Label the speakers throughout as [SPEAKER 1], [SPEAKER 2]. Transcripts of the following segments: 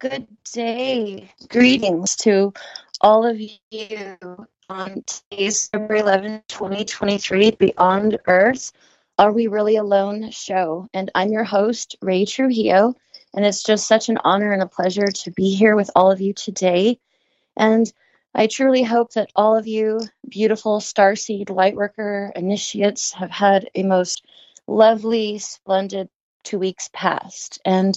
[SPEAKER 1] good day. Greetings to all of you on today's February 11th, 2023 Beyond Earth. Are We Really Alone show? And I'm your host, Ray Trujillo. And it's just such an honor and a pleasure to be here with all of you today. And I truly hope that all of you beautiful starseed lightworker initiates have had a most lovely, splendid 2 weeks past. And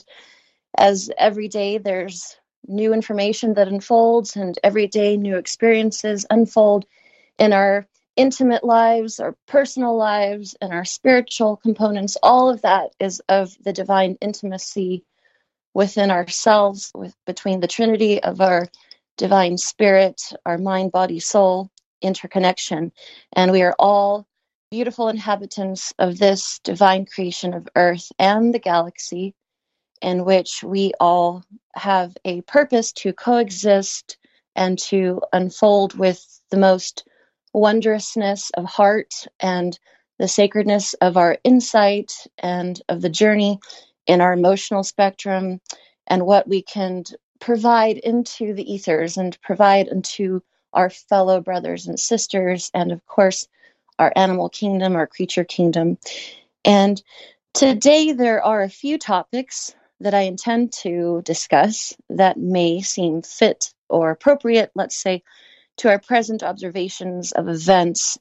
[SPEAKER 1] as every day there's new information that unfolds, and every day new experiences unfold in our intimate lives, our personal lives, and our spiritual components, all of that is of the divine intimacy within ourselves, between the Trinity of our divine spirit, our mind, body, soul interconnection. And we are all beautiful inhabitants of this divine creation of Earth and the galaxy, in which we all have a purpose to coexist and to unfold with the most wondrousness of heart and the sacredness of our insight and of the journey in our emotional spectrum, and what we can provide into the ethers and provide into our fellow brothers and sisters, and of course our animal kingdom, our creature kingdom. And today there are a few topics that I intend to discuss that may seem fit or appropriate, let's say, to our present observations of events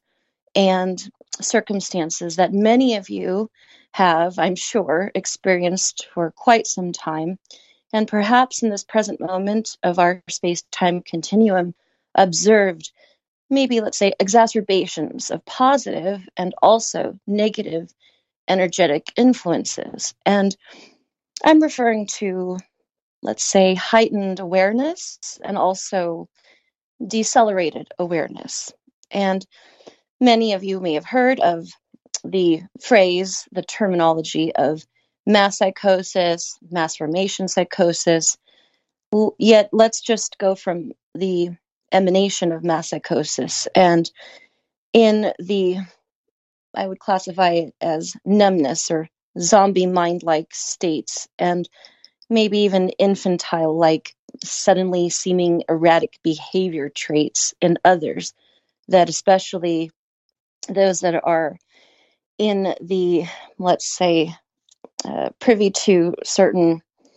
[SPEAKER 1] and circumstances that many of you have, I'm sure, experienced for quite some time, and perhaps in this present moment of our space-time continuum, observed maybe, let's say, exacerbations of positive and also negative energetic influences. And I'm referring to, let's say, heightened awareness and also decelerated awareness. And many of you may have heard of the phrase, the terminology of mass psychosis, mass formation psychosis. Yet let's just go from the emanation of mass psychosis. And in the, I would classify it as numbness or zombie mind-like states, and maybe even infantile-like, suddenly seeming erratic behavior traits in others, that especially those that are in the, let's say, privy to certain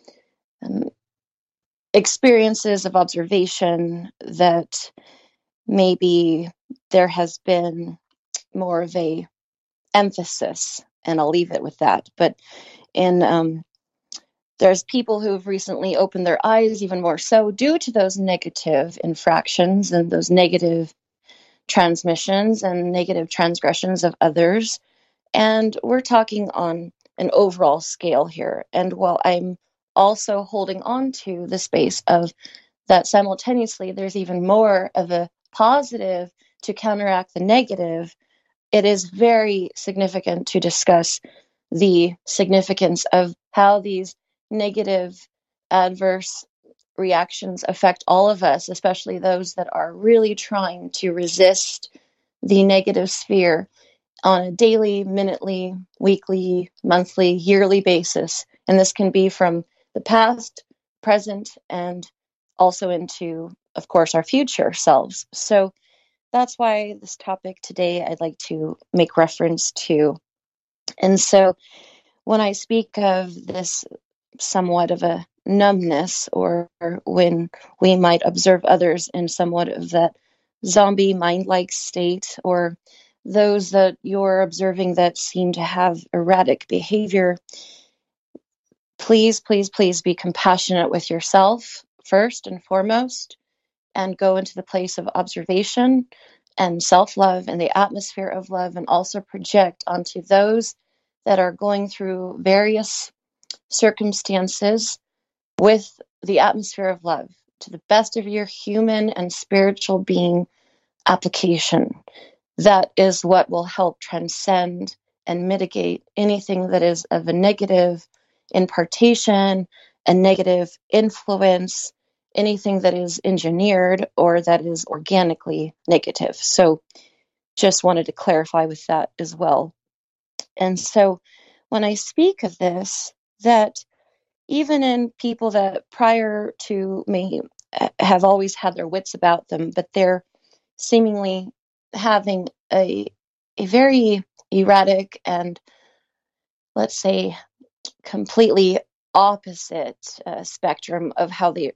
[SPEAKER 1] experiences of observation, that maybe there has been more of a emphasis, and I'll leave it with that. But in there's people who have recently opened their eyes even more so due to those negative infractions and those negative transmissions and negative transgressions of others. And we're talking on an overall scale here. And while I'm also holding on to the space of that simultaneously, there's even more of a positive to counteract the negative, it is very significant to discuss the significance of how these negative adverse reactions affect all of us, especially those that are really trying to resist the negative sphere on a daily, minutely, weekly, monthly, yearly basis. And this can be from the past, present, and also into, of course, our future selves. So that's why this topic today I'd like to make reference to. And so when I speak of this somewhat of a numbness, or when we might observe others in somewhat of that zombie mind-like state, or those that you're observing that seem to have erratic behavior, please, please, please be compassionate with yourself first and foremost, and go into the place of observation and self-love and the atmosphere of love, and also project onto those that are going through various circumstances with the atmosphere of love to the best of your human and spiritual being application. That is what will help transcend and mitigate anything that is of a negative impartation, a negative influence, anything that is engineered or that is organically negative. So just wanted to clarify with that as well. And so when I speak of this, that even in people that prior to me have always had their wits about them, but they're seemingly having a very erratic and, let's say, completely opposite spectrum of how they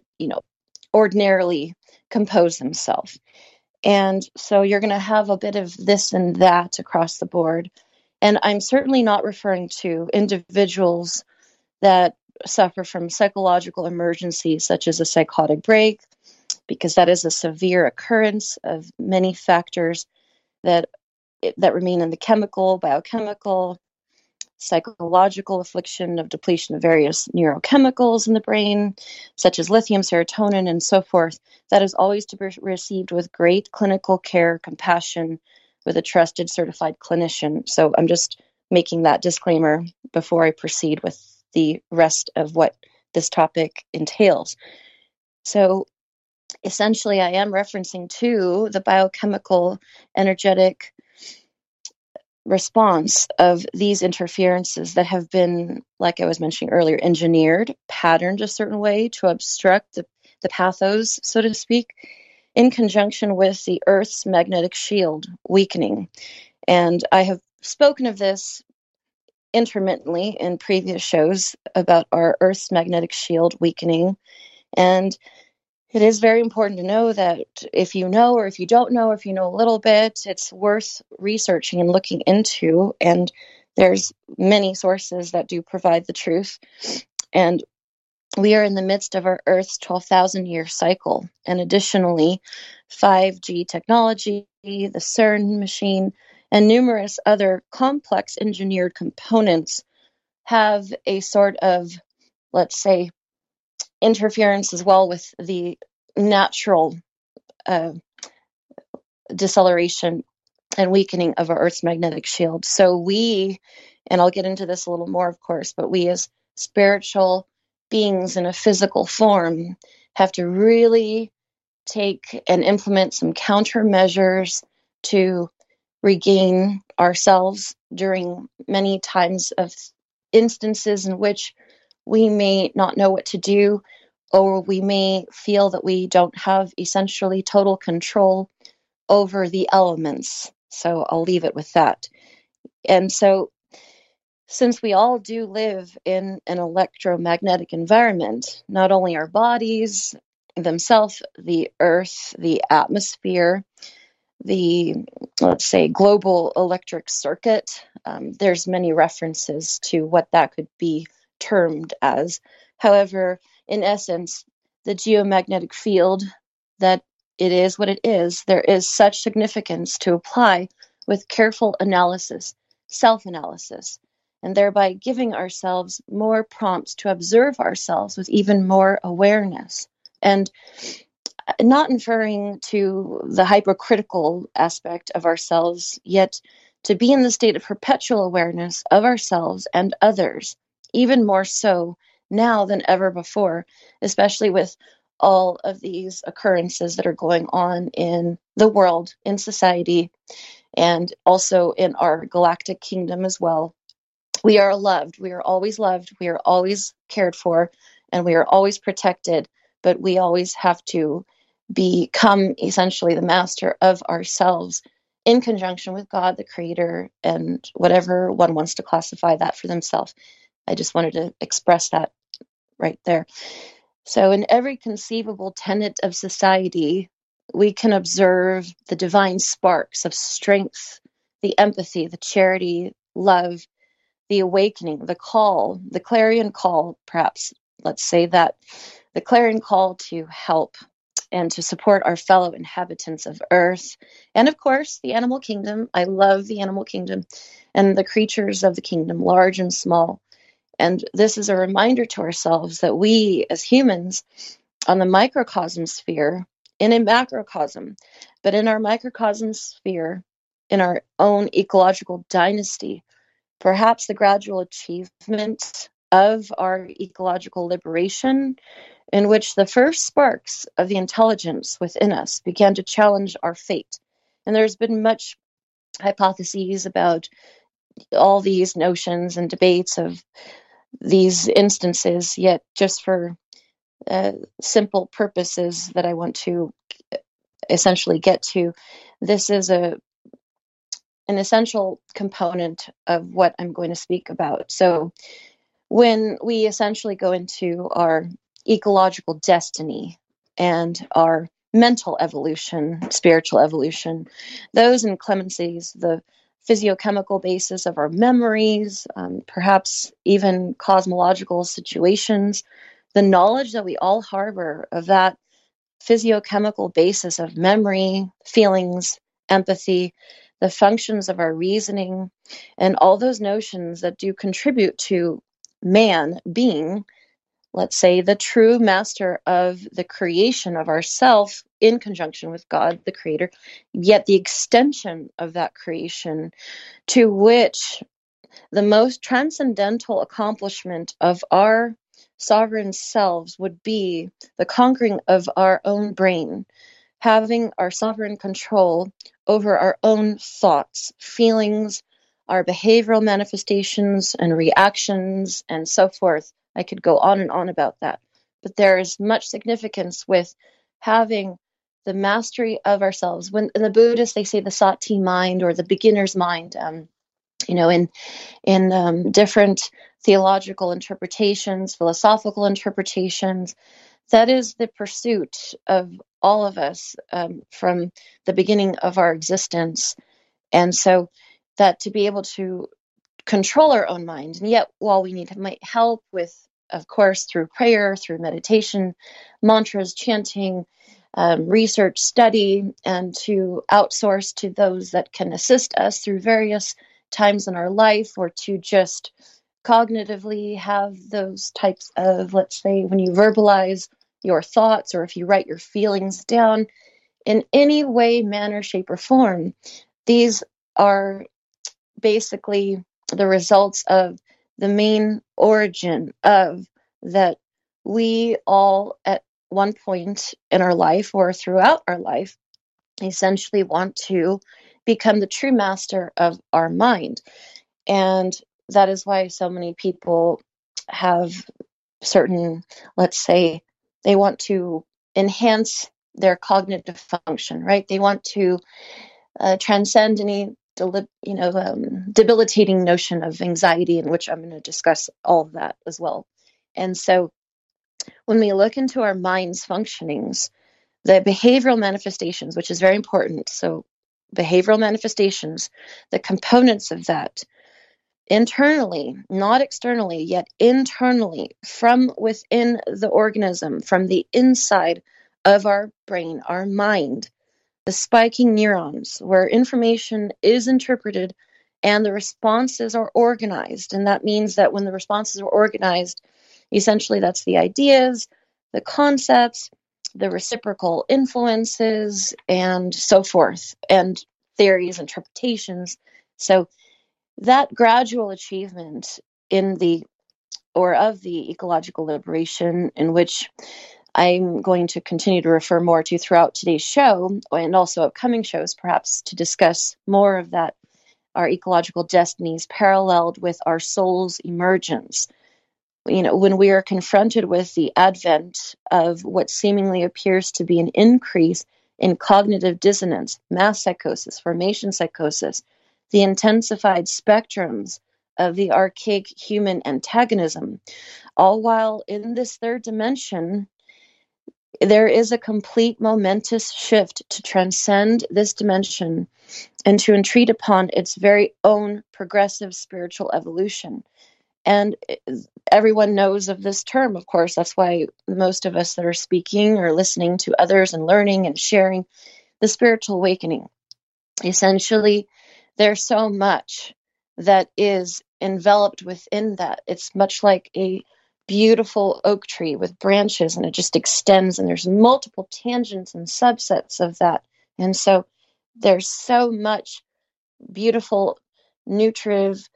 [SPEAKER 1] ordinarily compose themselves. And so you're going to have a bit of this and that across the board. And I'm certainly not referring to individuals that suffer from psychological emergencies such as a psychotic break, because that is a severe occurrence of many factors that remain in the chemical, biochemical, psychological affliction of depletion of various neurochemicals in the brain, such as lithium, serotonin, and so forth. That is always to be received with great clinical care, compassion, with a trusted, certified clinician. So I'm just making that disclaimer before I proceed with the rest of what this topic entails. So essentially, I am referencing to the biochemical, energetic response of these interferences that have been, like I was mentioning earlier, engineered, patterned a certain way to obstruct the pathos, so to speak, in conjunction with the Earth's magnetic shield weakening. And I have spoken of this intermittently in previous shows about our Earth's magnetic shield weakening. And it is very important to know that if you know, or if you don't know, or if you know a little bit, it's worth researching and looking into. And there's many sources that do provide the truth. And we are in the midst of our Earth's 12,000 year cycle. And additionally, 5G technology, the CERN machine, and numerous other complex engineered components have a sort of, let's say, interference as well with the natural deceleration and weakening of our Earth's magnetic shield. So we, and I'll get into this a little more, of course, but we as spiritual beings in a physical form have to really take and implement some countermeasures to regain ourselves during many times of instances in which we may not know what to do, or we may feel that we don't have essentially total control over the elements. So I'll leave it with that. And so, since we all do live in an electromagnetic environment, not only our bodies themselves, the earth, the atmosphere, the, let's say, global electric circuit, there's many references to what that could be termed as. However, in essence, the geomagnetic field, that it is what it is, there is such significance to apply with careful analysis, self-analysis, and thereby giving ourselves more prompts to observe ourselves with even more awareness. And not inferring to the hypercritical aspect of ourselves, yet to be in the state of perpetual awareness of ourselves and others, even more so now than ever before, especially with all of these occurrences that are going on in the world, in society, and also in our galactic kingdom as well. We are loved. We are always loved. We are always cared for, and we are always protected. But we always have to become essentially the master of ourselves in conjunction with God, the Creator, and whatever one wants to classify that for themselves. I just wanted to express that right there. So in every conceivable tenet of society, we can observe the divine sparks of strength, the empathy, the charity, love, the awakening, the call, the clarion call, perhaps, let's say that, the clarion call to help and to support our fellow inhabitants of Earth. And of course, the animal kingdom. I love the animal kingdom and the creatures of the kingdom, large and small. And this is a reminder to ourselves that we as humans on the microcosm sphere, in a macrocosm, but in our microcosm sphere, in our own ecological dynasty, perhaps the gradual achievement of our ecological liberation, in which the first sparks of the intelligence within us began to challenge our fate. And there's been much hypotheses about all these notions and debates of these instances, yet just for simple purposes that I want to essentially get to, this is an essential component of what I'm going to speak about. So when we essentially go into our ecological destiny and our mental evolution, spiritual evolution, those inclemencies, the physiochemical basis of our memories, perhaps even cosmological situations, the knowledge that we all harbor of that physiochemical basis of memory, feelings, empathy, the functions of our reasoning, and all those notions that do contribute to man being, let's say, the true master of the creation of ourself in conjunction with God, the creator, yet the extension of that creation, to which the most transcendental accomplishment of our sovereign selves would be the conquering of our own brain, having our sovereign control over our own thoughts, feelings, our behavioral manifestations and reactions, and so forth. I could go on and on about that. But there is much significance with having the mastery of ourselves. When in the Buddhists, they say the sati mind or the beginner's mind. In different theological interpretations, philosophical interpretations, that is the pursuit of all of us from the beginning of our existence. And so that to be able to control our own mind, and yet while we need help with, of course, through prayer, through meditation, mantras, chanting, research, study, and to outsource to those that can assist us through various times in our life, or to just cognitively have those types of, let's say, when you verbalize your thoughts, or if you write your feelings down in any way, manner, shape, or form, these are basically the results of the main origin of that we all at one point in our life or throughout our life essentially want to become the true master of our mind. And that is why so many people have certain, let's say, they want to enhance their cognitive function, right? They want to transcend any debilitating notion of anxiety, in which I'm going to discuss all of that as well. And so when we look into our mind's functionings, the behavioral manifestations, which is very important. So behavioral manifestations, the components of that, internally, not externally, yet internally, from within the organism, from the inside of our brain, our mind, the spiking neurons, where information is interpreted and the responses are organized. And that means that when the responses are organized, essentially that's the ideas, the concepts, the reciprocal influences, and so forth, and theories, interpretations. So that gradual achievement of the ecological liberation, in which I'm going to continue to refer more to throughout today's show, and also upcoming shows, perhaps, to discuss more of that, our ecological destinies paralleled with our soul's emergence. When we are confronted with the advent of what seemingly appears to be an increase in cognitive dissonance, mass psychosis, formation psychosis, the intensified spectrums of the archaic human antagonism, all while in this third dimension, there is a complete momentous shift to transcend this dimension and to entreat upon its very own progressive spiritual evolution. And everyone knows of this term, of course. That's why most of us that are speaking or listening to others and learning and sharing the spiritual awakening. Essentially, there's so much that is enveloped within that. It's much like a beautiful oak tree with branches, and it just extends, and there's multiple tangents and subsets of that. And so there's so much beautiful nutritive,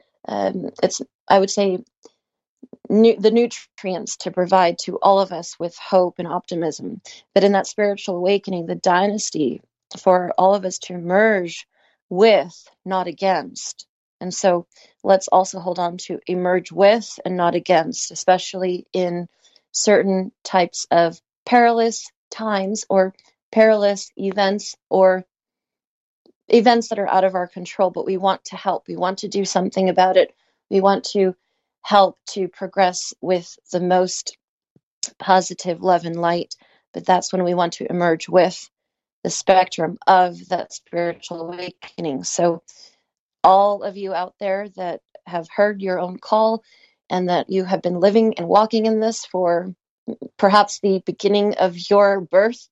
[SPEAKER 1] I would say, the nutrients to provide to all of us with hope and optimism. But in that spiritual awakening, the dynasty for all of us to merge with, not against, And so let's also hold on to emerge with and not against, especially in certain types of perilous times or perilous events or events that are out of our control, but we want to help. We want to do something about it. We want to help to progress with the most positive love and light. But that's when we want to emerge with the spectrum of that spiritual awakening. So all of you out there that have heard your own call and that you have been living and walking in this for perhaps the beginning of your birth,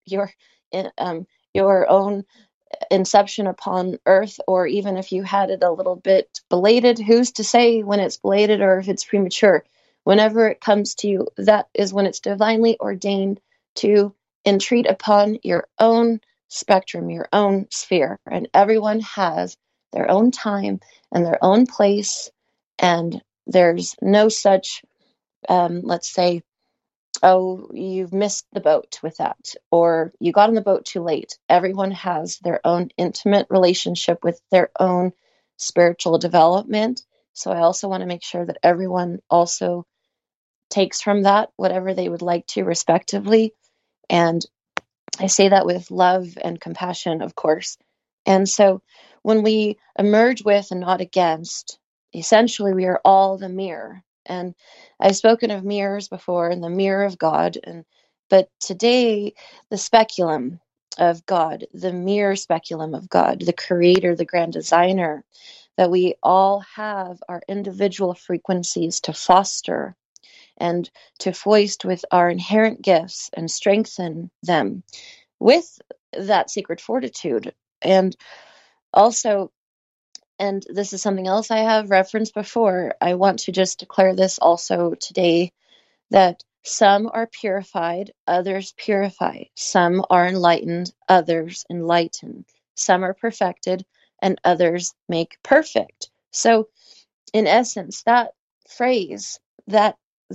[SPEAKER 1] your own inception upon earth, or even if you had it a little bit belated, who's to say when it's belated or if it's premature? Whenever it comes to you, that is when it's divinely ordained to entreat upon your own spectrum, your own sphere. And everyone has their own time and their own place. And there's no such, let's say, oh, you've missed the boat with that, or you got on the boat too late. Everyone has their own intimate relationship with their own spiritual development. So I also want to make sure that everyone also takes from that whatever they would like to, respectively. And I say that with love and compassion, of course. And so when we emerge with and not against, essentially we are all the mirror. And I've spoken of mirrors before and the mirror of God. But today, the speculum of God, the mirror speculum of God, the creator, the grand designer, that we all have our individual frequencies to foster and to foist with our inherent gifts and strengthen them with that sacred fortitude. And also, and this is something else I have referenced before, I want to just declare this also today, that some are purified, others purify. Some are enlightened, others enlighten. Some are perfected, and others make perfect. So, in essence, that phrase, that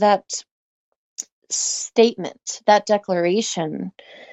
[SPEAKER 1] statement, that declaration,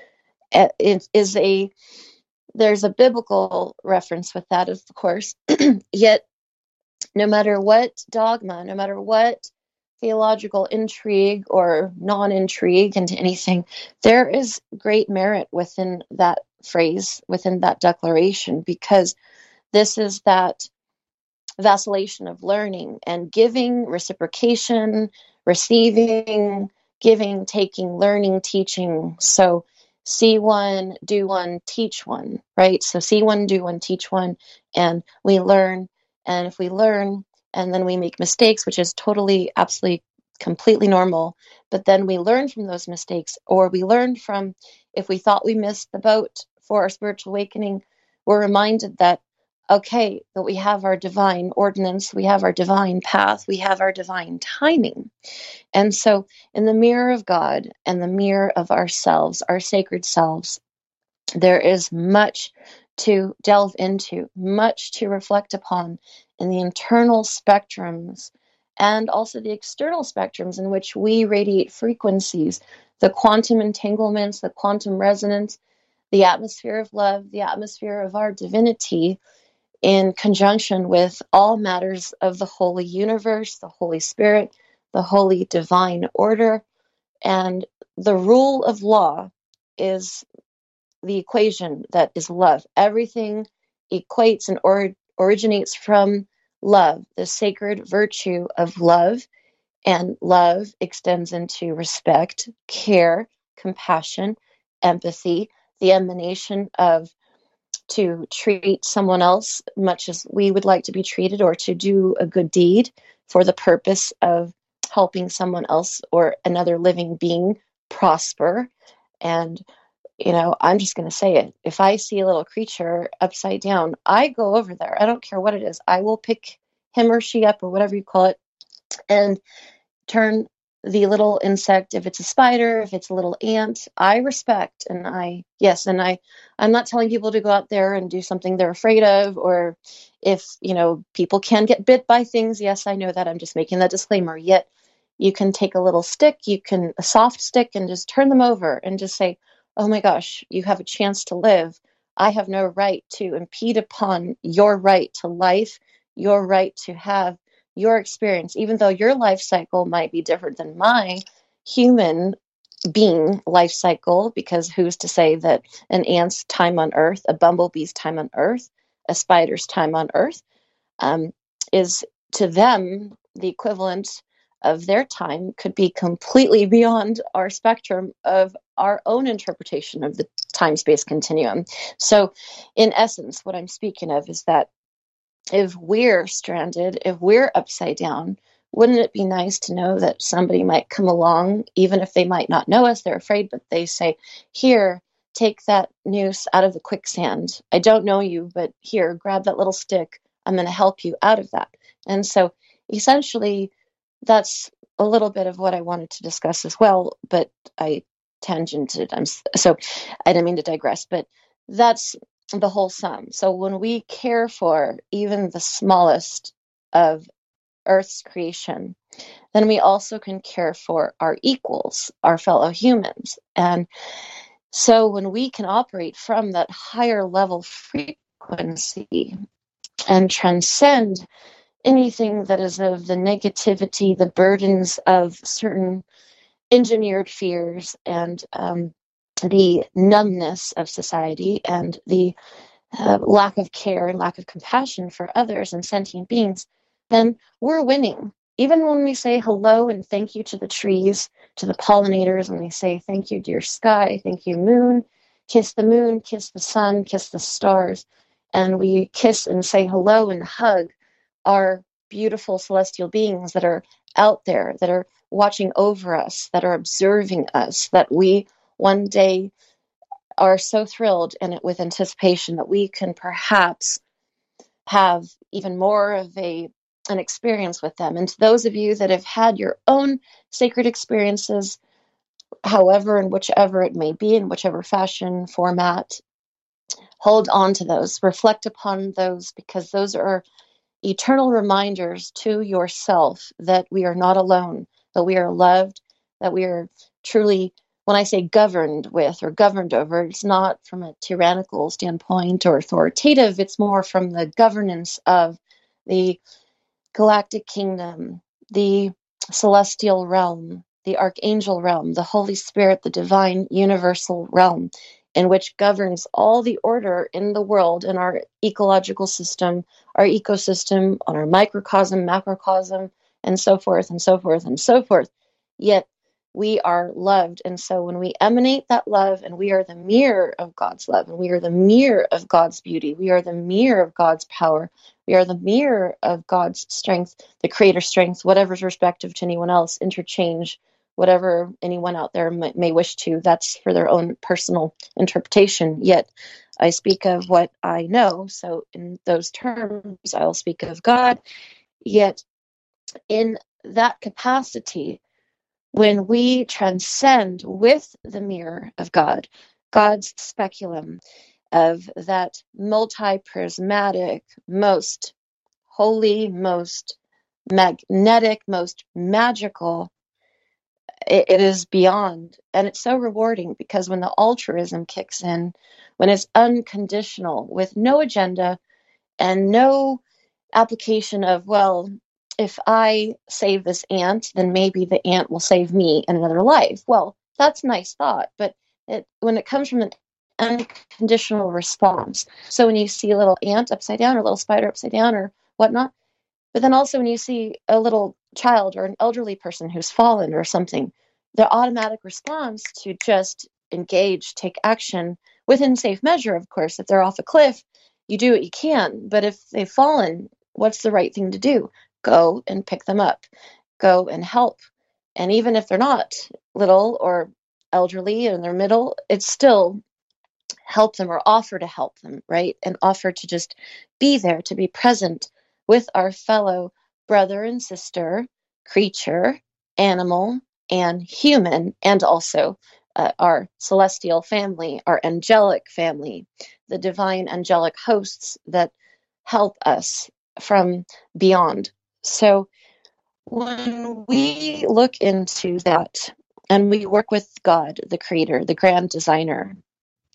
[SPEAKER 1] it is a there's a biblical reference with that, of course. Yet, no matter what dogma, no matter what theological intrigue or non-intrigue into anything, there is great merit within that phrase, within that declaration, because this is that vacillation of learning and giving, reciprocation, receiving, giving, taking, learning, teaching. So see one, do one, teach one, right? So see one, do one, teach one, and we learn. And if we learn and then we make mistakes, which is totally, absolutely, completely normal, but then we learn from those mistakes, or we learn from, if we thought we missed the boat for our spiritual awakening, we're reminded that, okay, that we have our divine ordinance, we have our divine path, we have our divine timing. And so, in the mirror of God and the mirror of ourselves, our sacred selves, there is much to delve into, much to reflect upon in the internal spectrums and also the external spectrums in which we radiate frequencies, the quantum entanglements, the quantum resonance, the atmosphere of love, the atmosphere of our divinity, in conjunction with all matters of the holy universe, the Holy Spirit, the holy divine order. And the rule of law is the equation that is love. Everything equates and originates from love, the sacred virtue of love. And love extends into respect, care, compassion, empathy, the emanation of to treat someone else much as we would like to be treated, or to do a good deed for the purpose of helping someone else or another living being prosper. And, I'm just going to say it. If I see a little creature upside down, I go over there. I don't care what it is. I will pick him or she up, or whatever you call it, and turn the little insect, if it's a spider, if it's a little ant, I respect. And I'm not telling people to go out there and do something they're afraid of, or if, people can get bit by things. Yes, I know that. I'm just making that disclaimer. Yet you can take a little stick, a soft stick, and just turn them over and just say, oh my gosh, you have a chance to live. I have no right to impede upon your right to life, your right to have your experience, even though your life cycle might be different than my human being life cycle, because who's to say that an ant's time on Earth, a bumblebee's time on Earth, a spider's time on Earth is to them the equivalent of their time could be completely beyond our spectrum of our own interpretation of the time-space continuum. So in essence, what I'm speaking of is that if we're stranded, if we're upside down, wouldn't it be nice to know that somebody might come along, even if they might not know us, they're afraid, but they say, here, take that noose out of the quicksand. I don't know you, but here, grab that little stick. I'm going to help you out of that. And so essentially, that's a little bit of what I wanted to discuss as well, but I tangented. So I didn't mean to digress, but that's the whole sum. So when we care for even the smallest of Earth's creation, then we also can care for our equals, our fellow humans. And so when we can operate from that higher level frequency and transcend anything that is of the negativity, the burdens of certain engineered fears, and the numbness of society, and the lack of care and lack of compassion for others and sentient beings, then we're winning. Even when we say hello and thank you to the trees, to the pollinators, when we say thank you, dear sky, thank you, moon, kiss the sun, kiss the stars, and we kiss and say hello and hug our beautiful celestial beings that are out there, that are watching over us, that are observing us, that we one day are so thrilled and with anticipation that we can perhaps have even more of an experience with them. And to those of you that have had your own sacred experiences, however and whichever it may be, in whichever fashion, format, hold on to those, reflect upon those, because those are eternal reminders to yourself that we are not alone, that we are loved, that we are truly, when I say governed with or governed over, it's not from a tyrannical standpoint or authoritative, it's more from the governance of the galactic kingdom, the celestial realm, the archangel realm, the Holy Spirit, the divine universal realm, in which governs all the order in the world, in our ecological system, our ecosystem, on our microcosm, macrocosm, and so forth and so forth and so forth. Yet we are loved. And so when we emanate that love, and we are the mirror of God's love, and we are the mirror of God's beauty, we are the mirror of God's power, we are the mirror of God's strength, the creator strength, whatever's respective to anyone else, interchange whatever anyone out there may wish to. That's for their own personal interpretation. Yet I speak of what I know. So in those terms, I'll speak of God. Yet in that capacity, when we transcend with the mirror of God, God's speculum of that multi-prismatic, most holy, most magnetic, most magical, it is beyond. And it's so rewarding, because when the altruism kicks in, when it's unconditional, with no agenda and no application of, well, if I save this ant, then maybe the ant will save me in another life. Well, that's a nice thought, but when it comes from an unconditional response. So when you see a little ant upside down, or a little spider upside down, or whatnot, but then also when you see a little child or an elderly person who's fallen or something, the automatic response to just engage, take action within safe measure, of course. If they're off a cliff, you do what you can. But if they've fallen, what's the right thing to do? Go and pick them up. Go and help. And even if they're not little or elderly in their middle, it's still help them, or offer to help them, right? And offer to just be there, to be present with our fellow brother and sister, creature, animal, and human, and also our celestial family, our angelic family, the divine angelic hosts that help us from beyond. So when we look into that and we work with God, the creator, the grand designer,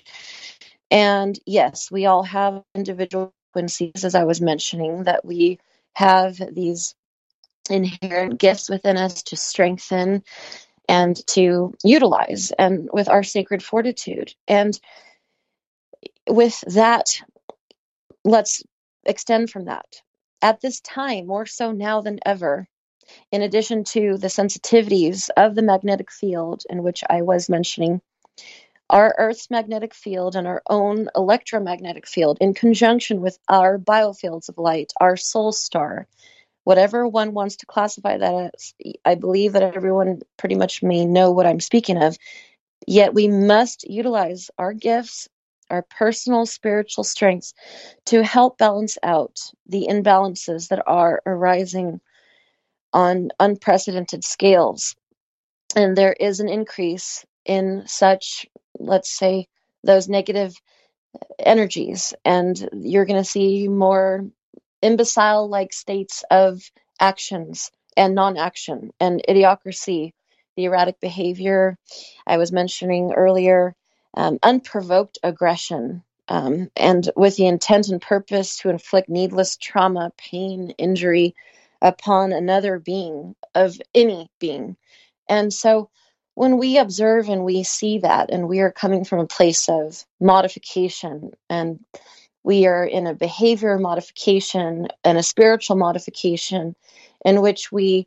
[SPEAKER 1] and yes, we all have individual frequencies, as I was mentioning, that we have these inherent gifts within us to strengthen and to utilize, and with our sacred fortitude. And with that, let's extend from that. At this time, more so now than ever, in addition to the sensitivities of the magnetic field, in which I was mentioning, our Earth's magnetic field and our own electromagnetic field, in conjunction with our biofields of light, our soul star, whatever one wants to classify that as, I believe that everyone pretty much may know what I'm speaking of. Yet we must utilize our gifts, our personal spiritual strengths, to help balance out the imbalances that are arising on unprecedented scales. And there is an increase in such, let's say, those negative energies, and you're going to see more imbecile-like states of actions and non-action and idiocracy, the erratic behavior I was mentioning earlier, unprovoked aggression, and with the intent and purpose to inflict needless trauma, pain, injury upon another being, of any being. And so when we observe and we see that, and we are coming from a place of modification, and we are in a behavior modification and a spiritual modification, in which we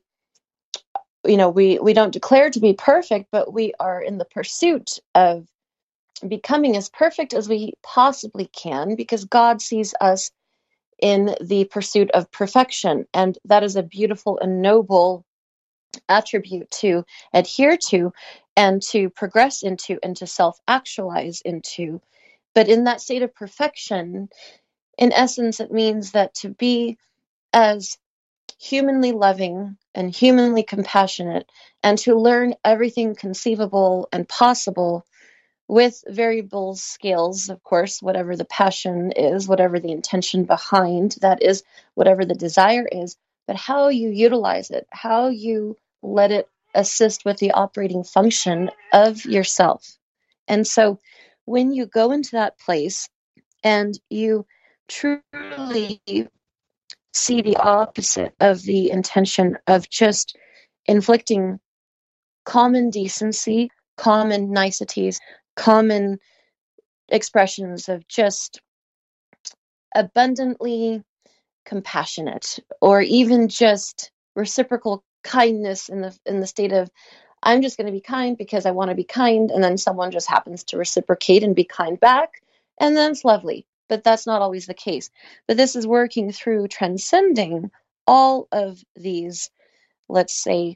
[SPEAKER 1] don't declare to be perfect, but we are in the pursuit of becoming as perfect as we possibly can, because God sees us in the pursuit of perfection. And that is a beautiful and noble attribute to adhere to and to progress into and to self-actualize into. But in that state of perfection, in essence, it means that to be as humanly loving and humanly compassionate, and to learn everything conceivable and possible with variable scales, of course, whatever the passion is, whatever the intention behind that is, whatever the desire is, but how you utilize it, how you let it assist with the operating function of yourself. And so when you go into that place and you truly see the opposite of the intention of just inflicting common decency, common niceties, common expressions of just abundantly compassionate, or even just reciprocal kindness in the state of, I'm just going to be kind because I want to be kind, and then someone just happens to reciprocate and be kind back, and then it's lovely. But that's not always the case. But this is working through transcending all of these, let's say,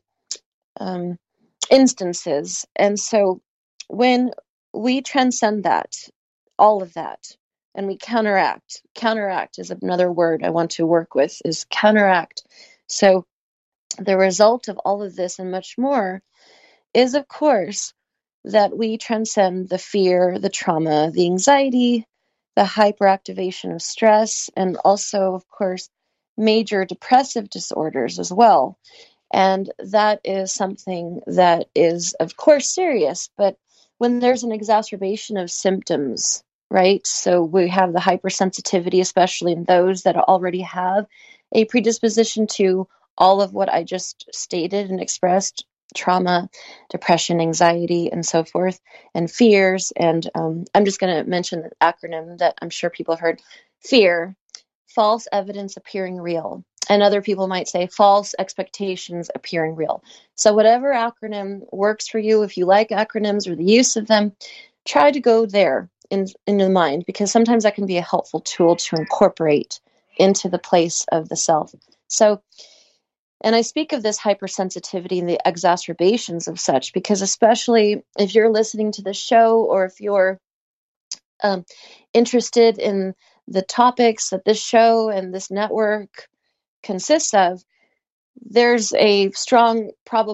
[SPEAKER 1] instances. And so when we transcend that, all of that, and we counteract is another word I want to work with, is counteract. So the result of all of this and much more is, of course, that we transcend the fear, the trauma, the anxiety, the hyperactivation of stress, and also, of course, major depressive disorders as well. And that is something that is, of course, serious. But when there's an exacerbation of symptoms, right? So we have the hypersensitivity, especially in those that already have a predisposition to all of what I just stated and expressed: trauma, depression, anxiety, and so forth, and fears. And I'm just going to mention the acronym that I'm sure people have heard: FEAR, false evidence appearing real. And other people might say false expectations appearing real. So whatever acronym works for you, if you like acronyms or the use of them, try to go there in the mind, because sometimes that can be a helpful tool to incorporate into the place of the self. So, and I speak of this hypersensitivity and the exacerbations of such, because especially if you're listening to this show, or if you're interested in the topics that this show and this network consists of, there's a strong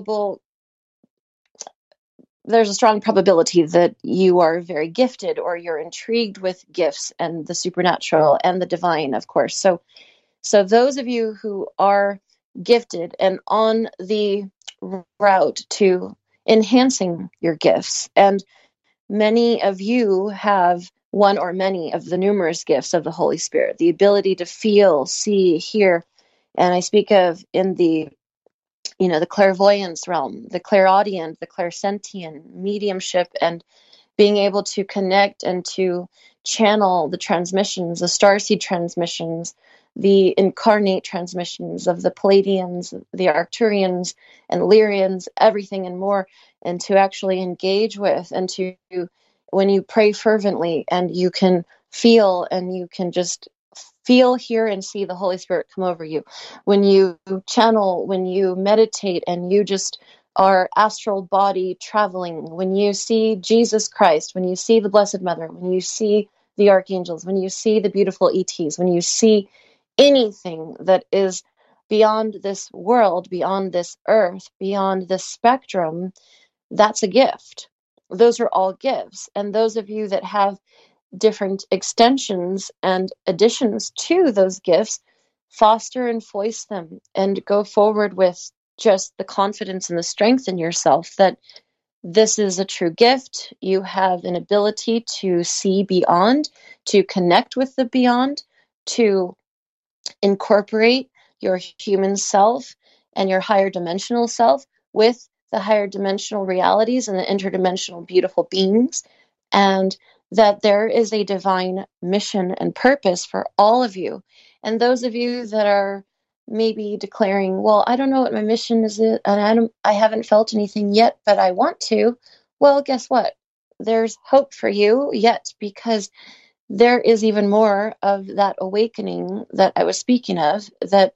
[SPEAKER 1] probability that you are very gifted, or you're intrigued with gifts and the supernatural and the divine, of course. So those of you who are gifted and on the route to enhancing your gifts, and many of you have one or many of the numerous gifts of the Holy Spirit, the ability to feel, see, hear, And I speak of in the, the clairvoyance realm, the clairaudient, the clairsentient, mediumship, and being able to connect and to channel the transmissions, the starseed transmissions, the incarnate transmissions of the Palladians, the Arcturians, and Lyrians, everything and more, and to actually engage with, and to, when you pray fervently and you can feel and you can just feel, hear, and see the Holy Spirit come over you. When you channel, when you meditate, and you just our astral body traveling, when you see Jesus Christ, when you see the Blessed Mother, when you see the archangels, when you see the beautiful ETs, when you see anything that is beyond this world, beyond this earth, beyond this spectrum, that's a gift. Those are all gifts. And those of you that have different extensions and additions to those gifts, foster and foist them and go forward with just the confidence and the strength in yourself that this is a true gift. You have an ability to see beyond, to connect with the beyond, to incorporate your human self and your higher dimensional self with the higher dimensional realities and the interdimensional beautiful beings, and that there is a divine mission and purpose for all of you. And those of you that are maybe declaring, well, I don't know what my mission is, and I haven't felt anything yet, but I want to. Well, guess what? There's hope for you yet, because there is even more of that awakening that I was speaking of that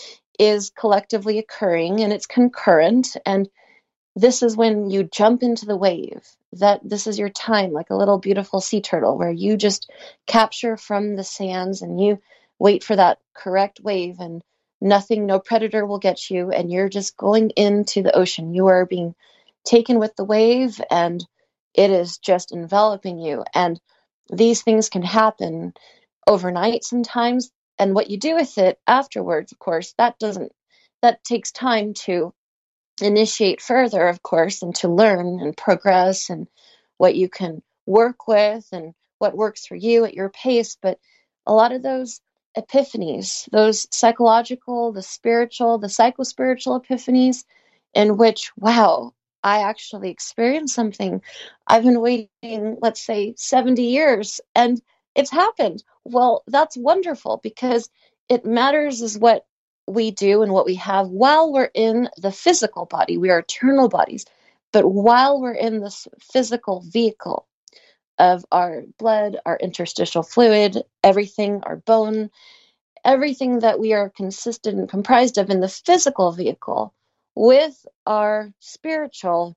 [SPEAKER 1] is collectively occurring, and it's concurrent. And this is when you jump into the wave, that this is your time, like a little beautiful sea turtle, where you just capture from the sands and you wait for that correct wave, and nothing, no predator will get you, and you're just going into the ocean. You are being taken with the wave, and it is just enveloping you. And these things can happen overnight sometimes, and what you do with it afterwards, of course, that takes time to initiate further, of course, and to learn and progress, and what you can work with and what works for you at your pace. But a lot of those epiphanies, those psychological, the spiritual, the psychospiritual epiphanies, in which, wow, I actually experienced something. I've been waiting, let's say, 70 years, and it's happened. Well, that's wonderful, because it matters is what we do and what we have while we're in the physical body. We are eternal bodies. But while we're in this physical vehicle of our blood, our interstitial fluid, everything, our bone, everything that we are consistent and comprised of in the physical vehicle, with our spiritual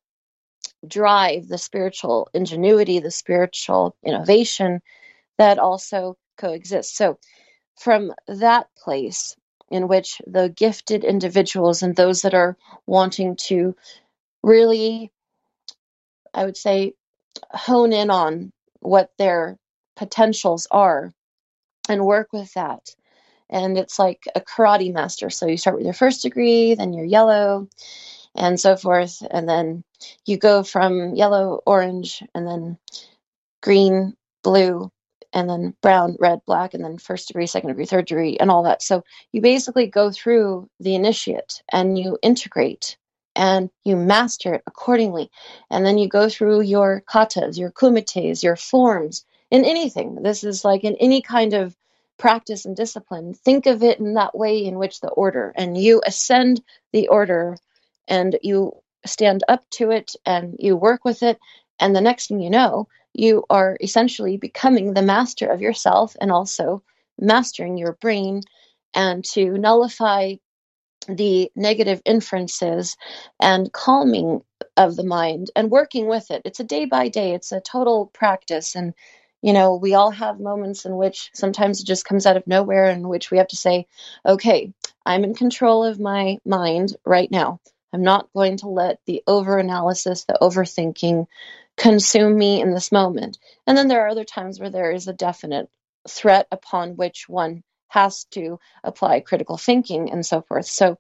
[SPEAKER 1] drive, the spiritual ingenuity, the spiritual innovation that also coexists. So from that place in which the gifted individuals and those that are wanting to really, I would say, hone in on what their potentials are and work with that. And it's like a karate master. So you start with your first degree, then your yellow, and so forth. And then you go from yellow, orange, and then green, blue, and then brown, red, black, and then first degree, second degree, third degree, and all that. So you basically go through the initiate and you integrate and you master it accordingly. And then you go through your katas, your kumites, your forms, in anything. This is like in any kind of practice and discipline. Think of it in that way, in which the order, and you ascend the order and you stand up to it and you work with it. And the next thing you know, you are essentially becoming the master of yourself, and also mastering your brain, and to nullify the negative inferences and calming of the mind and working with it. It's a day by day, it's a total practice. And, we all have moments in which sometimes it just comes out of nowhere, in which we have to say, okay, I'm in control of my mind right now. I'm not going to let the overanalysis, the overthinking consume me in this moment. And then there are other times where there is a definite threat upon which one has to apply critical thinking and so forth. So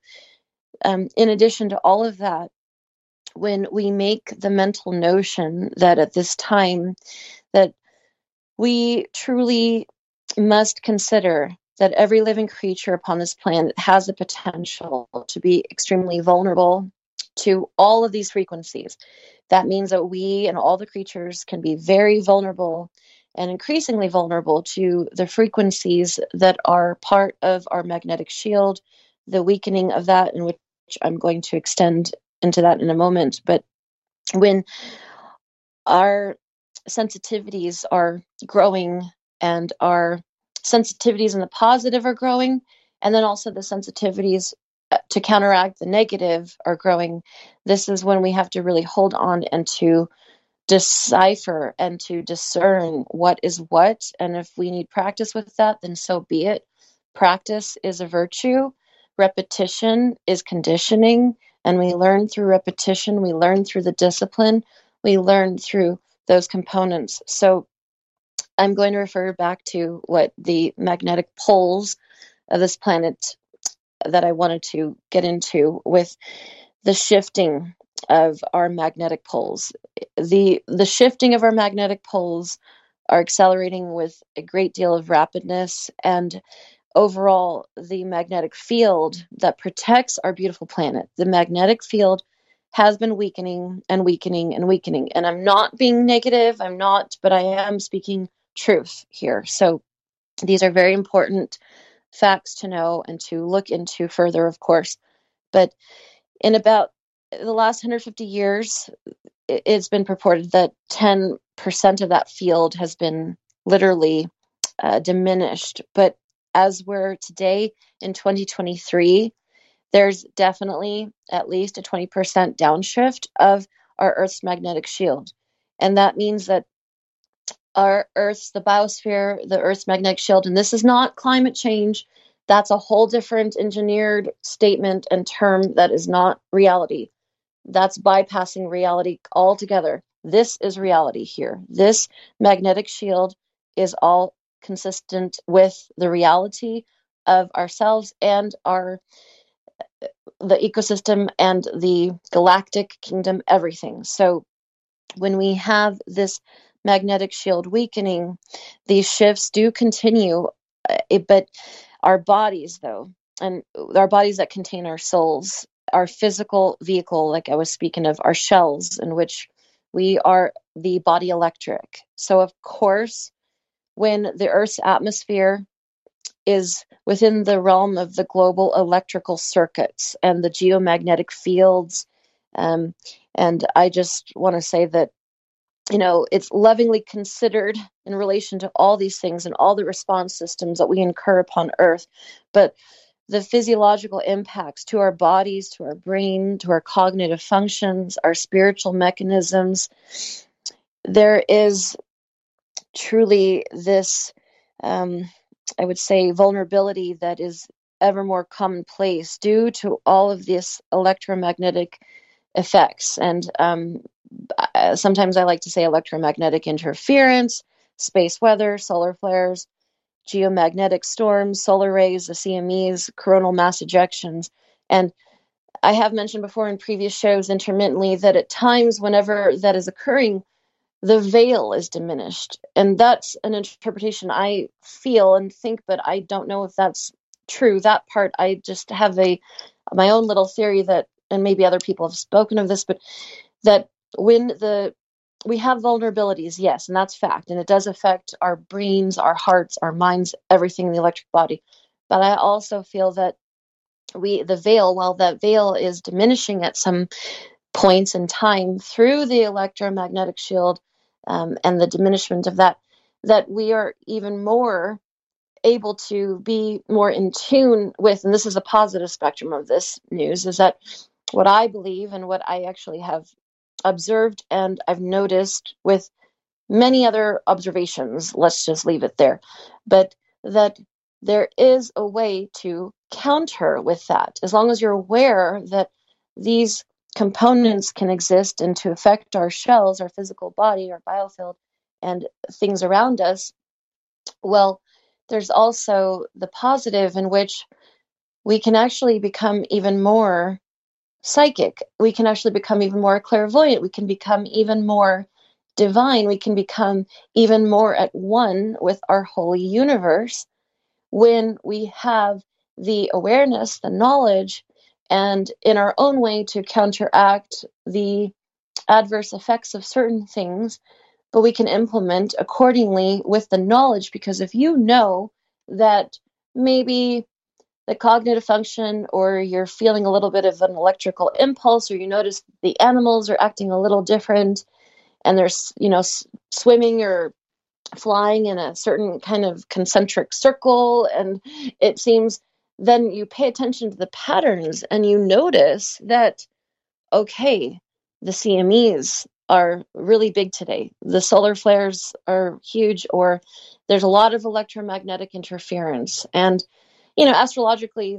[SPEAKER 1] in addition to all of that, when we make the mental notion that at this time that we truly must consider that every living creature upon this planet has the potential to be extremely vulnerable to all of these frequencies. That means that we and all the creatures can be very vulnerable and increasingly vulnerable to the frequencies that are part of our magnetic shield, the weakening of that, in which I'm going to extend into that in a moment. But when our sensitivities are growing, and our sensitivities in the positive are growing, and then also the sensitivities to counteract the negative are growing, this is when we have to really hold on and to decipher and to discern what is what. And if we need practice with that, then so be it. Practice is a virtue. Repetition is conditioning. And we learn through repetition. We learn through the discipline. We learn through those components. So I'm going to refer back to what the magnetic poles of this planet that I wanted to get into with the shifting of our magnetic poles. The shifting of our magnetic poles are accelerating with a great deal of rapidness, and overall, the magnetic field that protects our beautiful planet, the magnetic field has been weakening and weakening and weakening. And I'm not being negative, I'm not, but I am speaking truth here. So these are very important facts to know and to look into further, of course. But in about the last 150 years, it's been purported that 10% of that field has been literally diminished. But as we're today in 2023, there's definitely at least a 20% downshift of our Earth's magnetic shield. And that means that our Earth's, the biosphere, the Earth's magnetic shield, and this is not climate change. That's a whole different engineered statement and term that is not reality. That's bypassing reality altogether. This is reality here. This magnetic shield is all consistent with the reality of ourselves and the ecosystem and the galactic kingdom, everything. So when we have this magnetic shield weakening, these shifts do continue, but our bodies, though, and our bodies that contain our souls, our physical vehicle, like I was speaking of, our shells, in which we are the body electric. So, of course, when the Earth's atmosphere is within the realm of the global electrical circuits and the geomagnetic fields, and I just want to say that it's lovingly considered in relation to all these things and all the response systems that we incur upon Earth. But the physiological impacts to our bodies, to our brain, to our cognitive functions, our spiritual mechanisms, there is truly this, I would say, vulnerability that is ever more commonplace due to all of this electromagnetic effects. And sometimes I like to say electromagnetic interference, space weather, solar flares, geomagnetic storms, solar rays, the CMEs, coronal mass ejections. And I have mentioned before in previous shows intermittently that at times whenever that is occurring, the veil is diminished. And that's an interpretation I feel and think, but I don't know if that's true. That part, I just have my own little theory that, and maybe other people have spoken of this, but that when we have vulnerabilities, yes, and that's fact, and it does affect our brains, our hearts, our minds, everything in the electric body. But I also feel that while that veil is diminishing at some points in time through the electromagnetic shield, and the diminishment of that we are even more able to be more in tune with, and this is a positive spectrum of this news, is that what I believe and what I actually have observed and I've noticed with many other observations, let's just leave it there, but that there is a way to counter with that, as long as you're aware that these components can exist and to affect our shells, our physical body, our biofield, and things around us. Well, there's also the positive in which we can actually become even more psychic. We can actually become even more clairvoyant. We can become even more divine. We can become even more at one with our holy universe when we have the awareness, the knowledge, and in our own way to counteract the adverse effects of certain things, but we can implement accordingly with the knowledge. Because if you know that maybe the cognitive function, or you're feeling a little bit of an electrical impulse, or you notice the animals are acting a little different, and they're, swimming or flying in a certain kind of concentric circle, and it seems, then you pay attention to the patterns and you notice that, okay, the CMEs are really big today. The solar flares are huge, or there's a lot of electromagnetic interference. And, astrologically,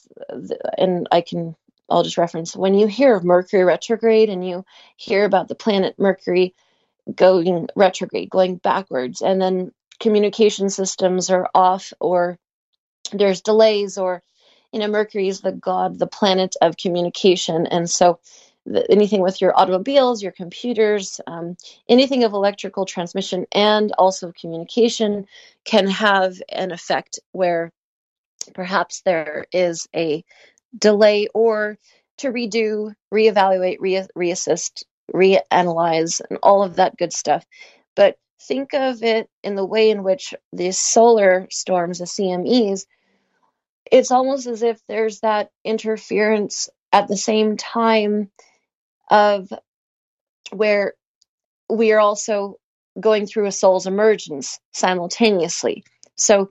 [SPEAKER 1] and I'll just reference, when you hear of Mercury retrograde and you hear about the planet Mercury going retrograde, going backwards, and then communication systems are off, or there's delays, or, Mercury is the planet of communication. And so anything with your automobiles, your computers, anything of electrical transmission and also communication can have an effect where perhaps there is a delay, or to redo, reevaluate, reassist, reanalyze, and all of that good stuff. But think of it in the way in which these solar storms, the CMEs, it's almost as if there's that interference at the same time of where we are also going through a soul's emergence simultaneously. So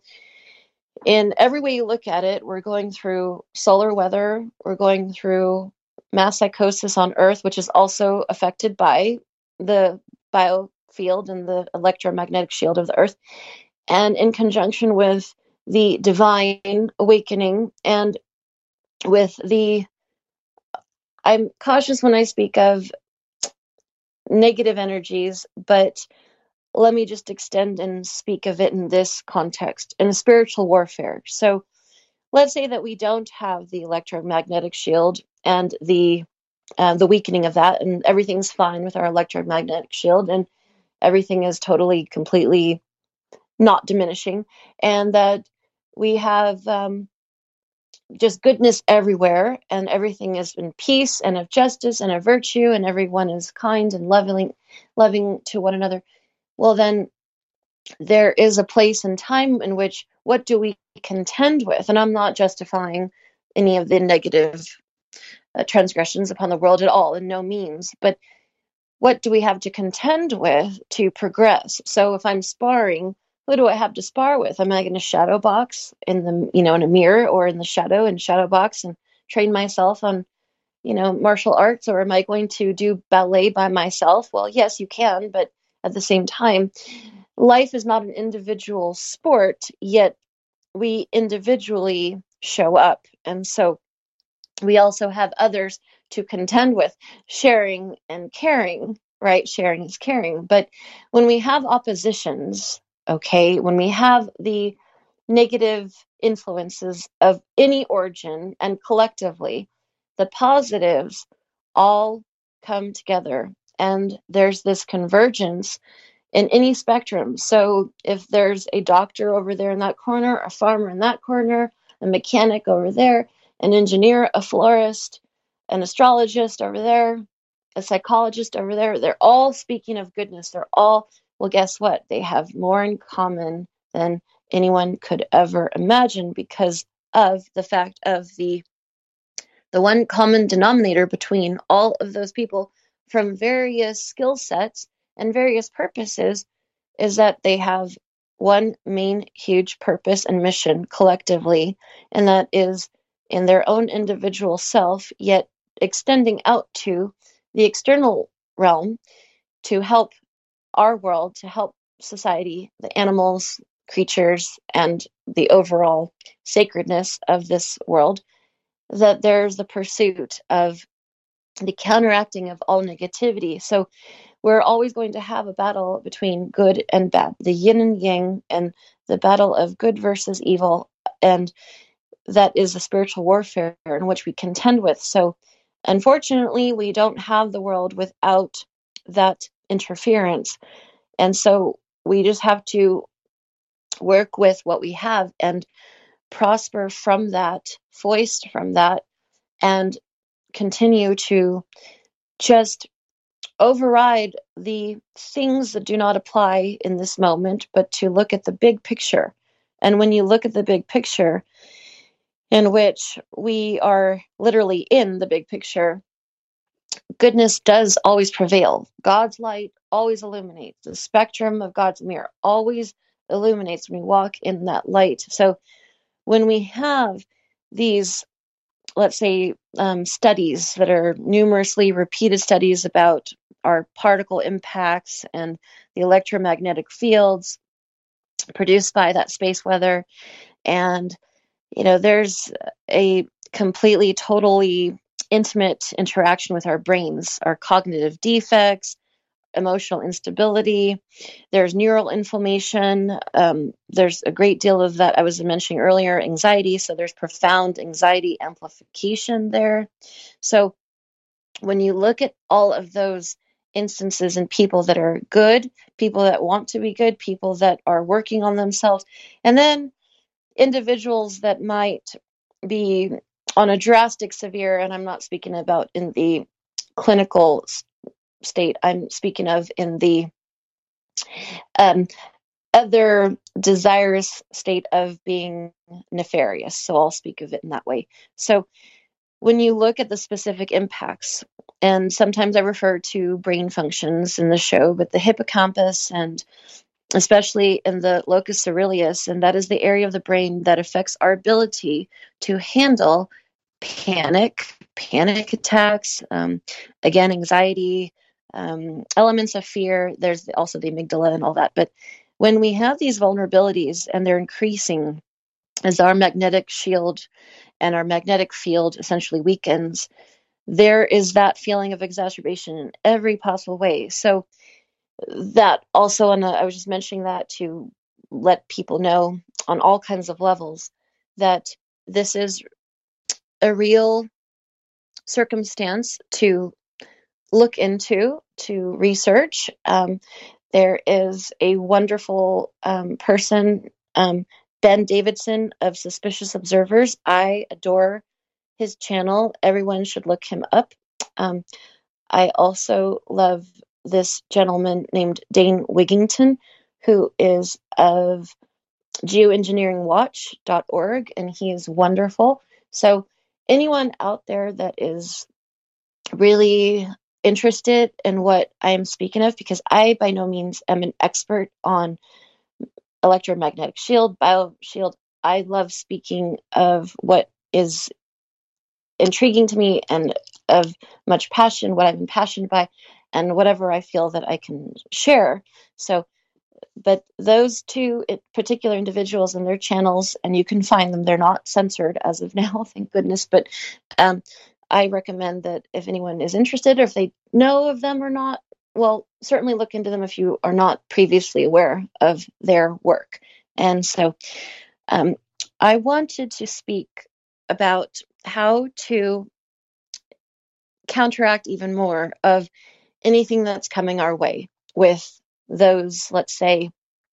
[SPEAKER 1] in every way you look at it, we're going through solar weather, we're going through mass psychosis on Earth, which is also affected by the biofield and the electromagnetic shield of the Earth, and in conjunction with the divine awakening, and with I'm cautious when I speak of negative energies, but let me just extend and speak of it in this context, in spiritual warfare. So let's say that we don't have the electromagnetic shield and the weakening of that, and everything's fine with our electromagnetic shield, and everything is totally, completely not diminishing, and that we have just goodness everywhere, and everything is in peace and of justice and of virtue, and everyone is kind and loving to one another. Well, then there is a place and time in which, what do we contend with? And I'm not justifying any of the negative transgressions upon the world at all, in no means, but what do we have to contend with to progress? So if I'm sparring, who do I have to spar with? Am I going to shadow box in in a mirror, or in the shadow box and train myself on, martial arts? Or am I going to do ballet by myself? Well, yes, you can, but at the same time, life is not an individual sport, yet we individually show up. And so we also have others to contend with, sharing and caring, right? Sharing is caring. But when we have oppositions, okay, when we have the negative influences of any origin, and collectively, the positives all come together, and there's this convergence in any spectrum. So if there's a doctor over there in that corner, a farmer in that corner, a mechanic over there, an engineer, a florist, an astrologist over there, a psychologist over there, they're all speaking of goodness. They're all, well, guess what? They have more in common than anyone could ever imagine, because of the fact of the one common denominator between all of those people from various skill sets and various purposes is that they have one main huge purpose and mission collectively, and that is in their own individual self, yet extending out to the external realm to help our world, to help society, the animals, creatures, and the overall sacredness of this world. That there's the pursuit of the counteracting of all negativity. So we're always going to have a battle between good and bad, the yin and yang, and the battle of good versus evil. And that is the spiritual warfare in which we contend with. So unfortunately, we don't have the world without that interference. And so we just have to work with what we have and prosper from that, foist from that, and continue to just override the things that do not apply in this moment, but to look at the big picture. And when you look at the big picture, in which we are literally in the big picture, goodness does always prevail. God's light always illuminates. The spectrum of God's mirror always illuminates when we walk in that light. So when we have these, let's say, studies that are numerously repeated studies about our particle impacts and the electromagnetic fields produced by that space weather, and there's a completely, totally intimate interaction with our brains, our cognitive defects, emotional instability. There's neural inflammation. There's a great deal of that I was mentioning earlier, anxiety. So there's profound anxiety amplification there. So when you look at all of those instances in people that are good, people that want to be good, people that are working on themselves, and then individuals that might be on a drastic severe, and I'm not speaking about in the clinical state, I'm speaking of in the other desirous state of being nefarious. So I'll speak of it in that way. So when you look at the specific impacts, and sometimes I refer to brain functions in the show, but the hippocampus, and especially in the locus coeruleus, and that is the area of the brain that affects our ability to handle panic attacks, again, anxiety, elements of fear. There's also the amygdala and all that. But when we have these vulnerabilities and they're increasing as our magnetic shield and our magnetic field essentially weakens, there is that feeling of exacerbation in every possible way. So that also, and I was just mentioning that to let people know on all kinds of levels that this is a real circumstance to look into, to research. There is a wonderful person, Ben Davidson of Suspicious Observers. I adore his channel. Everyone should look him up. I also love this gentleman named Dane Wigington, who is of geoengineeringwatch.org, and he is wonderful. So anyone out there that is really interested in what I am speaking of, because I by no means am an expert on electromagnetic shield, bioshield, I love speaking of what is intriguing to me and of much passion, what I've been passionate by, and whatever I feel that I can share. So, but those two particular individuals and their channels, and you can find them, they're not censored as of now, thank goodness, but I recommend that if anyone is interested, or if they know of them or not, well, certainly look into them if you are not previously aware of their work. And so I wanted to speak about how to counteract even more of anything that's coming our way with those, let's say,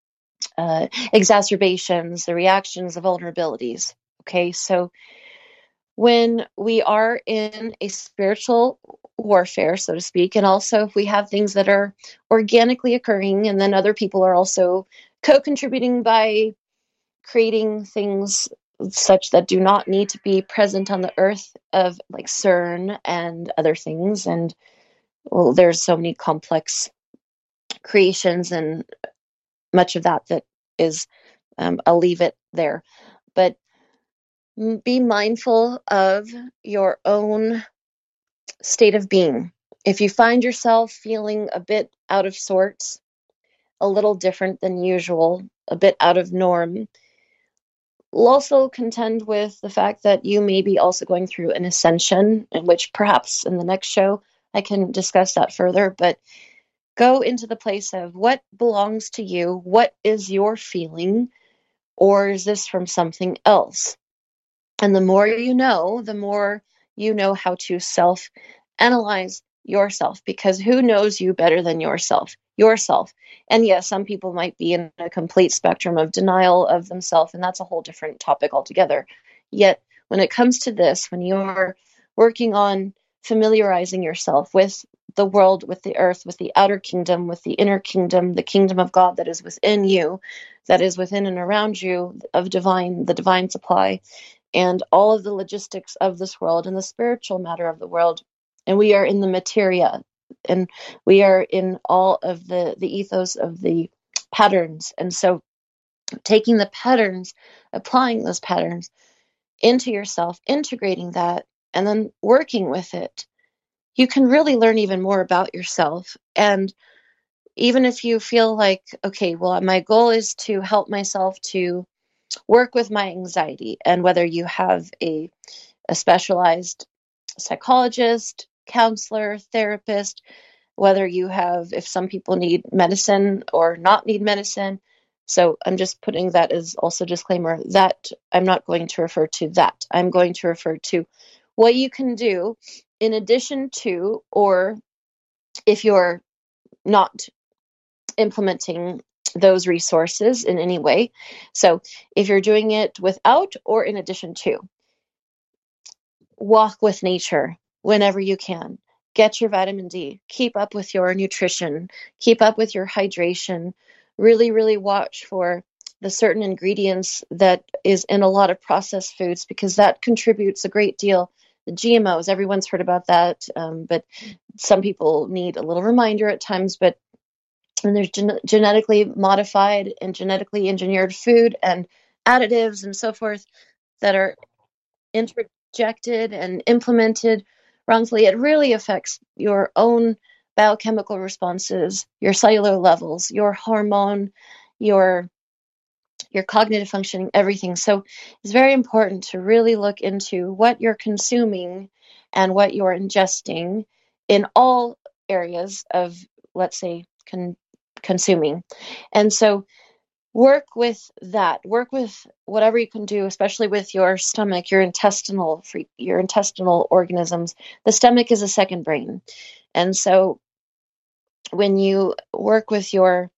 [SPEAKER 1] exacerbations, the reactions, the vulnerabilities. Okay, so when we are in a spiritual warfare, so to speak, and also if we have things that are organically occurring, and then other people are also co-contributing by creating things such that do not need to be present on the earth, of like CERN and other things. And well, there's so many complex creations and much of that is, I'll leave it there. But be mindful of your own state of being. If you find yourself feeling a bit out of sorts, a little different than usual, a bit out of norm, we'll also contend with the fact that you may be also going through an ascension, in which perhaps in the next show I can discuss that further. But go into the place of what belongs to you, what is your feeling, or is this from something else? And the more you know, the more you know how to self-analyze yourself, because who knows you better than yourself? Yourself. And yes, some people might be in a complete spectrum of denial of themselves, and that's a whole different topic altogether. Yet, when it comes to this, when you're working on familiarizing yourself with the world, with the earth, with the outer kingdom, with the inner kingdom, the kingdom of God that is within you, that is within and around you, of the divine supply, and all of the logistics of this world and the spiritual matter of the world. And we are in the materia, and we are in all of the ethos of the patterns. And so taking the patterns, applying those patterns into yourself, integrating that, and then working with it, you can really learn even more about yourself. And even if you feel like, okay, well, my goal is to help myself to work with my anxiety, and whether you have a specialized psychologist, counselor, therapist, whether you have, if some people need medicine or not need medicine. So I'm just putting that as also disclaimer that I'm not going to refer to that. I'm going to refer to what you can do in addition to, or if you're not implementing those resources in any way. So if you're doing it without or in addition to, walk with nature whenever you can. Get your vitamin D. Keep up with your nutrition. Keep up with your hydration. Really, really watch for the certain ingredients that is in a lot of processed foods, because that contributes a great deal. The GMOs, everyone's heard about that, but some people need a little reminder at times. But when there's genetically modified and genetically engineered food and additives and so forth that are interjected and implemented wrongfully, it really affects your own biochemical responses, your cellular levels, your hormone, your cognitive functioning, everything. So it's very important to really look into what you're consuming and what you're ingesting in all areas of, let's say, consuming. And so work with that. Work with whatever you can do, especially with your stomach, your intestinal organisms. The stomach is a second brain. And so when you work with your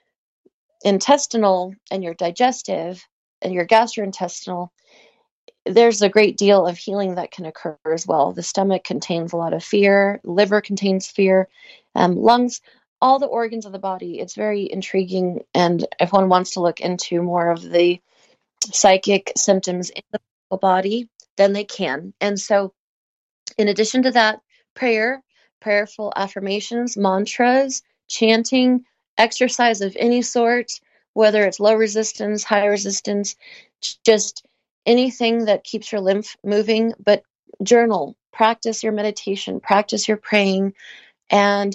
[SPEAKER 1] intestinal and your digestive and your gastrointestinal, there's a great deal of healing that can occur as well. The stomach contains a lot of fear, liver contains fear, lungs, all the organs of the body. It's very intriguing. And if one wants to look into more of the psychic symptoms in the body, then they can. And so in addition to that, prayerful affirmations, mantras, chanting, exercise of any sort, whether it's low resistance, high resistance, just anything that keeps your lymph moving. But journal, practice your meditation, practice your praying. And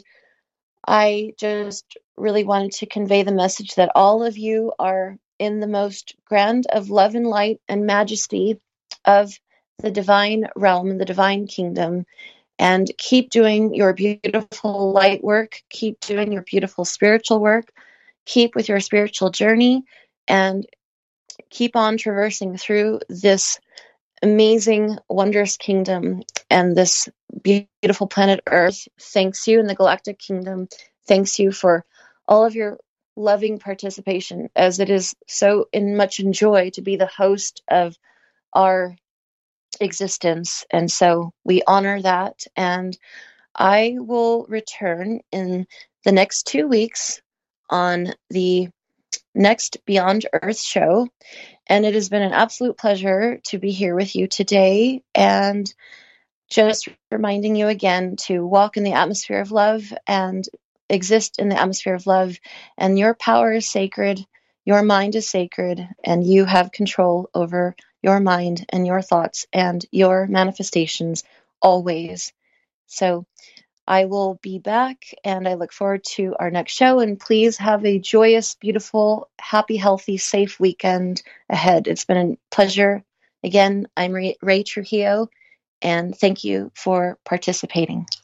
[SPEAKER 1] I just really wanted to convey the message that all of you are in the most grand of love and light and majesty of the divine realm and the divine kingdom. And keep doing your beautiful light work. Keep doing your beautiful spiritual work. Keep with your spiritual journey, and keep on traversing through this amazing, wondrous kingdom. And this beautiful planet Earth thanks you, and the galactic kingdom thanks you for all of your loving participation, as it is so much in joy to be the host of our existence. And so we honor that. And I will return in the next 2 weeks on the next Beyond Earth show. And it has been an absolute pleasure to be here with you today, and just reminding you again to walk in the atmosphere of love and exist in the atmosphere of love. And your power is sacred, your mind is sacred, and you have control over your mind and your thoughts and your manifestations always. So I will be back, and I look forward to our next show. And please have a joyous, beautiful, happy, healthy, safe weekend ahead. It's been a pleasure. Again, I'm Ray Trujillo, and thank you for participating.